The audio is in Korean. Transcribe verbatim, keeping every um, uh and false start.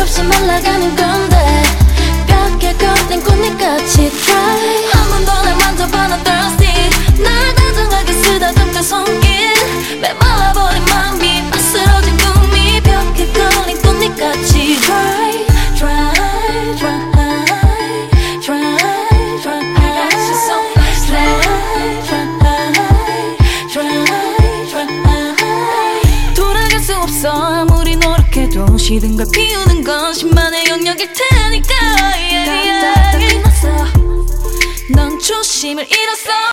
없이 말라가는 건데 벽에 걸린 꽃잎같이 dry. 한 번 더 날 만져봐 나 thirsty. 날 다정하게 쓰다듬던 손길 메말라버린 맘이 맛스러진 꿈이 벽에 걸린 꽃잎같이 dry dry dry dry dry. I got you so dry dry dry dry. 돌아갈 수 없어 아무리 노력해도 시든 걸 피우는 건 신만의 영역일 테니까. yeah, yeah. 넌 초심을 잃었어.